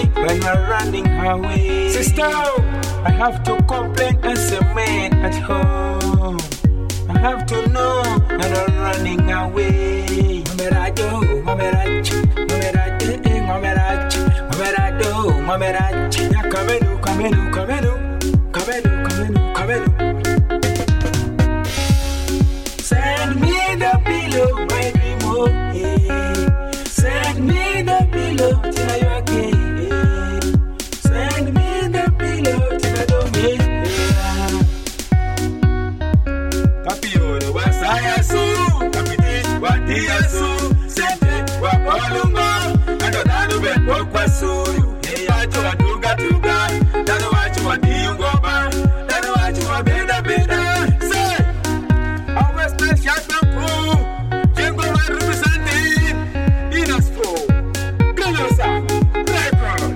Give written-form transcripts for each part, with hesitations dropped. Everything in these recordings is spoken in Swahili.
me when we're running away. Sister, I have to complain as a man at home. I have to know when I'm running away. Mamerado, mamerach, mamerach, mamerach, mamerado, mamerach. Kamenu, kamenu, kamenu, kamenu, kamenu, kamenu. Send me the pillow, my dream, oh, yeah. Send me the pillow till I okay. Send me the pillow till I don't get Capio, Wasayasu, Capiti, Wadiasu, Sente, Wapaluma, and another bed, Wakwasu, Yato, Tuga, Tuga, that's what you want to go back, that's what you want better, better. Say, our special shampoo, Jingle representing Inaspo, Galosa, Record.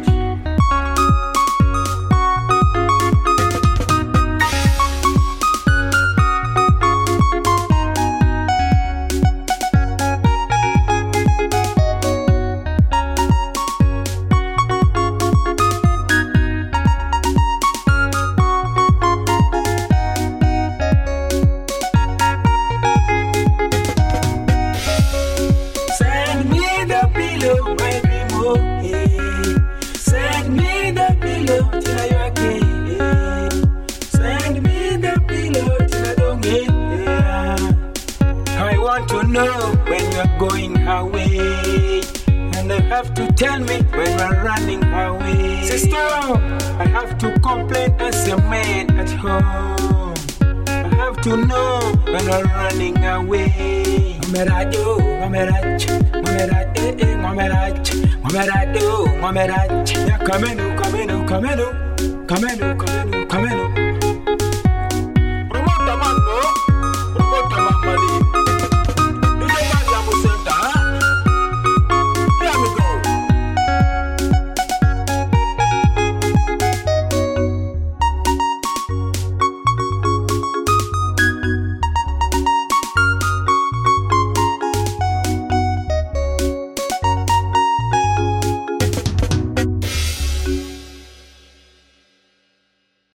Tell me when we're running away. Sister, I have to complain as a man at home. I have to know when we're running away. Mamerado, mamerach, mamerach, mamerach, mamerado, mamerach. Kamenu, kamenu, kamenu, kamenu, kamenu, kamenu.